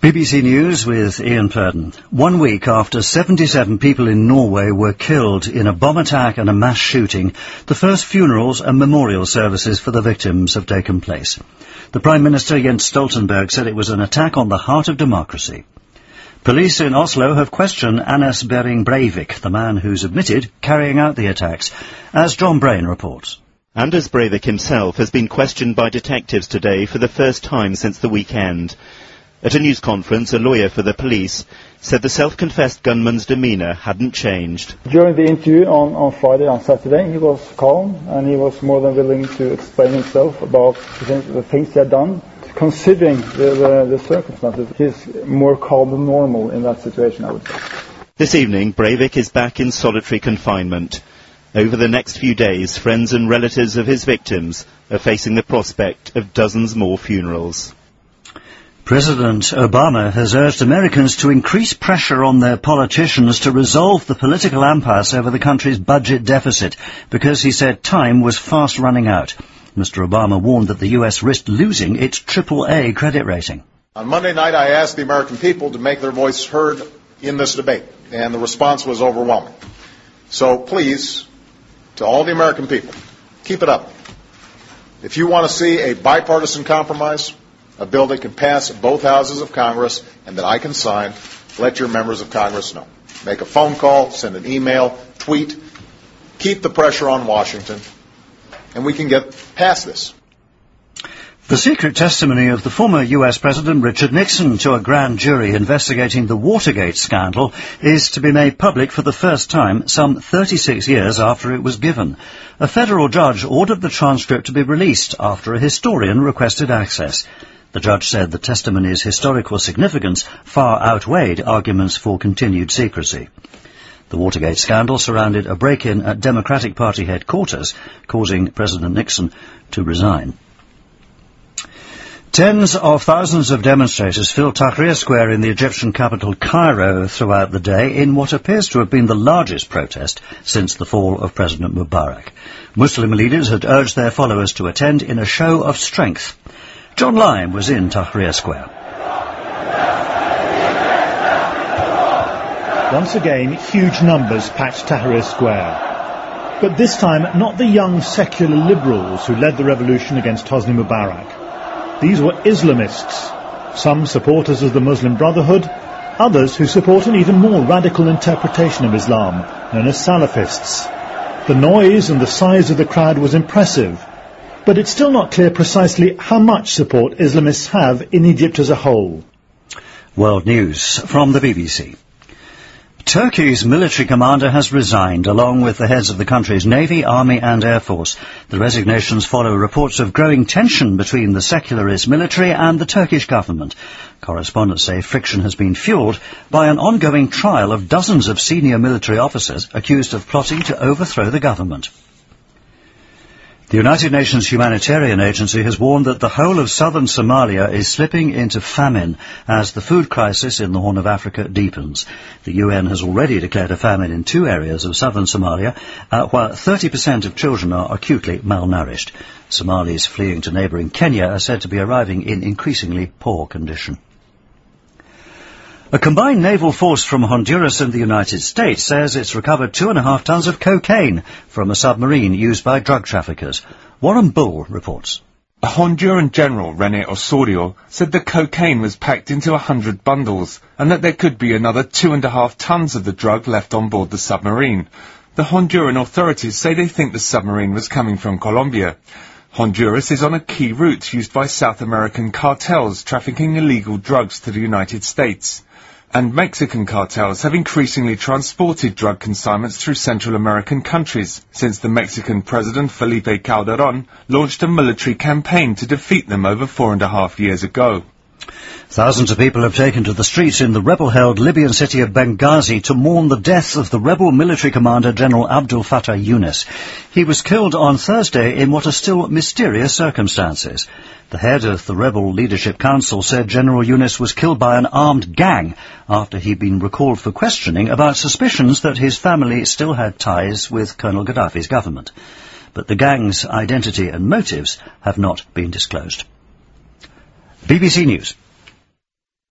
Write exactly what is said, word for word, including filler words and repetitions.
B B C News with Ian Purden. One week after seventy-seven people in Norway were killed in a bomb attack and a mass shooting, the first funerals and memorial services for the victims have taken place. The Prime Minister Jens Stoltenberg said it was an attack on the heart of democracy. Police in Oslo have questioned Anders Behring Breivik, the man who's admitted carrying out the attacks, as John Brain reports. Anders Breivik himself has been questioned by detectives today for the first time since the weekend. At a news conference, a lawyer for the police said the self-confessed gunman's demeanour hadn't changed. During the interview on, on Friday and Saturday, he was calm and he was more than willing to explain himself about the things, the things he had done. Considering the, the, the circumstances, he's more calm than normal in that situation, I would say. This evening, Breivik is back in solitary confinement. Over the next few days, friends and relatives of his victims are facing the prospect of dozens more funerals. President Obama has urged Americans to increase pressure on their politicians to resolve the political impasse over the country's budget deficit, because he said time was fast running out. Mister Obama warned that the U S risked losing its triple A credit rating. On Monday night, I asked the American people to make their voice heard in this debate, and the response was overwhelming. So please, to all the American people, keep it up. If you want to see a bipartisan compromise, a bill that can pass both houses of Congress and that I can sign, let your members of Congress know. Make a phone call, send an email, tweet. Keep the pressure on Washington, and we can get past this. The secret testimony of the former U S President Richard Nixon to a grand jury investigating the Watergate scandal is to be made public for the first time some thirty-six years after it was given. A federal judge ordered the transcript to be released after a historian requested access. The judge said the testimony's historical significance far outweighed arguments for continued secrecy. The Watergate scandal surrounded a break-in at Democratic Party headquarters, causing President Nixon to resign. Tens of thousands of demonstrators filled Tahrir Square in the Egyptian capital Cairo throughout the day in what appears to have been the largest protest since the fall of President Mubarak. Muslim leaders had urged their followers to attend in a show of strength. John Lyme was in Tahrir Square. Once again, huge numbers packed Tahrir Square. But this time, not the young secular liberals who led the revolution against Hosni Mubarak. These were Islamists, some supporters of the Muslim Brotherhood, others who support an even more radical interpretation of Islam, known as Salafists. The noise and the size of the crowd was impressive, but it's still not clear precisely how much support Islamists have in Egypt as a whole. World News from the B B C. Turkey's military commander has resigned, along with the heads of the country's Navy, Army and Air Force. The resignations follow reports of growing tension between the secularist military and the Turkish government. Correspondents say friction has been fuelled by an ongoing trial of dozens of senior military officers accused of plotting to overthrow the government. The United Nations Humanitarian Agency has warned that the whole of southern Somalia is slipping into famine as the food crisis in the Horn of Africa deepens. The U N has already declared a famine in two areas of southern Somalia, uh, while thirty percent of children are acutely malnourished. Somalis fleeing to neighbouring Kenya are said to be arriving in increasingly poor condition. A combined naval force from Honduras and the United States says it's recovered two and a half tons of cocaine from a submarine used by drug traffickers. Warren Bull reports. A Honduran general, René Osorio, said the cocaine was packed into a hundred bundles and that there could be another two and a half tons of the drug left on board the submarine. The Honduran authorities say they think the submarine was coming from Colombia. Honduras is on a key route used by South American cartels trafficking illegal drugs to the United States. And Mexican cartels have increasingly transported drug consignments through Central American countries since the Mexican president Felipe Calderón launched a military campaign to defeat them over four and a half years ago. Thousands of people have taken to the streets in the rebel-held Libyan city of Benghazi to mourn the death of the rebel military commander General Abdel Fattah Yunus. He was killed on Thursday in what are still mysterious circumstances. The head of the Rebel Leadership Council said General Yunus was killed by an armed gang after he'd been recalled for questioning about suspicions that his family still had ties with Colonel Gaddafi's government. But the gang's identity and motives have not been disclosed. B B C News.